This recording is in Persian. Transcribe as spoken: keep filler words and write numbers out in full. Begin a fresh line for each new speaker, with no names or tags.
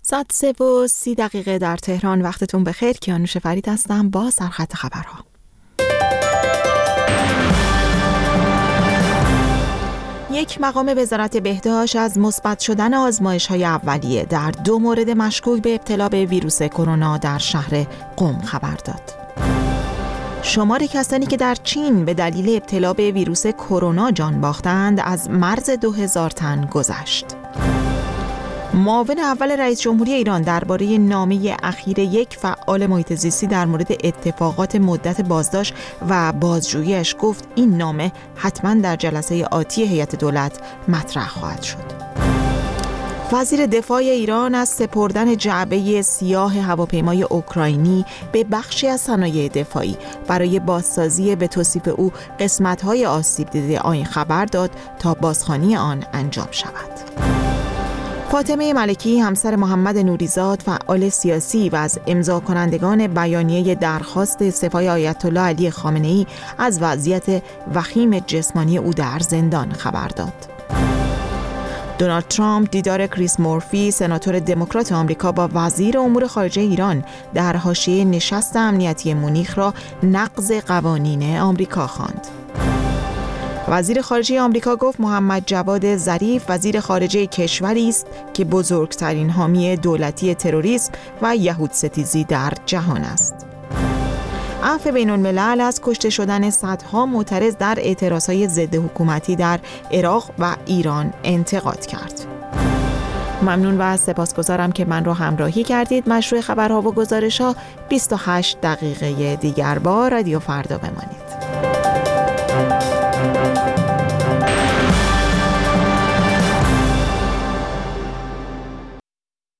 ساعت سه و سی دقیقه در تهران. وقتتون بخیر. کیانوش فرید هستم با سرخط خبرها. یک مقام وزارت بهداشت از مثبت شدن آزمایش‌های اولیه در دو مورد مشکوک به ابتلا به ویروس کرونا در شهر قم خبر داد. شمار کسانی که در چین به دلیل ابتلا به ویروس کرونا جان باختند از مرز دو هزار تن گذشت. معاون اول رئیس جمهوری ایران درباره نامه اخیر یک فعال محیط زیستی در مورد اتفاقات مدت بازداشت و بازجوییش گفت این نامه حتما در جلسه آتی هیئت دولت مطرح خواهد شد. وزیر دفاع ایران از سپردن جعبه سیاه هواپیمای اوکراینی به بخشی از صنایع دفاعی برای بازسازی به توصیف او قسمت‌های آسیب دیده آن خبر داد تا بازخوانی آن انجام شود. فاطمه ملکی همسر محمد نوریزاد فعال سیاسی و از امضا کنندگان بیانیه درخواست استعفای آیت الله علی خامنه‌ای از وضعیت وخیم جسمانی او در زندان خبر داد. دونالد ترامپ دیدار کریس مورفی سناتور دموکرات آمریکا با وزیر امور خارجه ایران در حاشیه نشست امنیتی مونیخ را نقض قوانین آمریکا خواند. وزیر خارجه آمریکا گفت محمد جواد ظریف وزیر خارجه کشوری است که بزرگترین حامی دولتی تروریسم و یهود ستیزی در جهان است. عفو بین الملل از کشته شدن صدها معترض در اعتراضهای ضد حکومتی در عراق و ایران انتقاد کرد. ممنون و سپاسگزارم که من رو همراهی کردید. مشروع خبرها و گزارش‌ها بیست و هشت دقیقه دیگر با رادیو فردا بمانید.